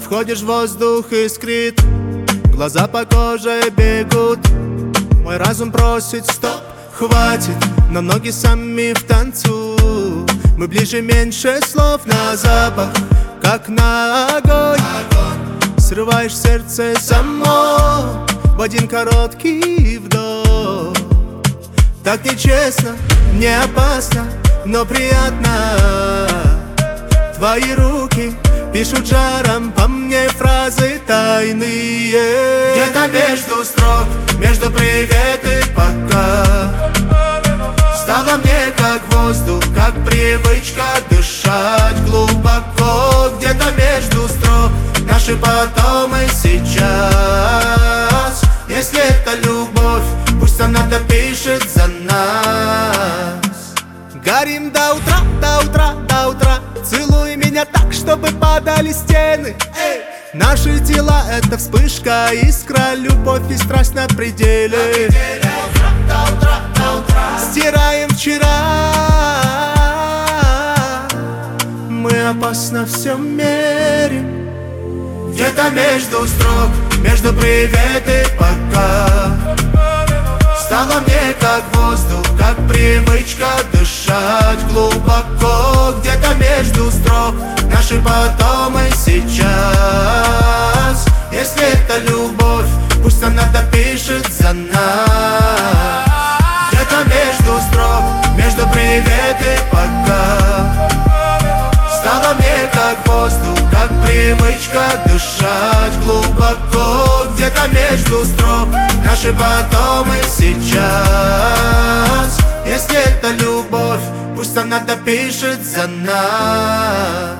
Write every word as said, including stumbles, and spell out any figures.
входишь в воздух, искрит, глаза по коже бегут. Мой разум просит стоп, хватит, но ноги сами в танцу. Мы ближе, меньше слов, на запах, как на огонь. Срываешь сердце само в один короткий вдох. Так нечестно, не опасно, но приятно. Твои руки пишут жаром по мне фразы тайные. Где-то между строк, между привет и пока, стало мне как воздух, как привычка дышать глубоко. Где-то между строк наши потом и сейчас. Если это любовь, пусть она допишет за нас. Горим до утра, до утра, до утра. Целуй меня так, чтобы падали стены. Эй! Наши тела — это вспышка, искра, любовь и страсть на пределе. До утра, до утра. Стираем вчера. Мы опасно все мерим. Где-то между строк, между привет и пока, стало мне как воздух, как привычка дышать глубоко. Где-то между строк наши потом и сейчас. Если это любовь, пусть она допишет за нас. Где-то между строк, между привет и пока, стало мне как воздух, как привычка дышать глубоко. Где-то между строк наши потом и сейчас. Если это любовь, пусть она допишет за нас.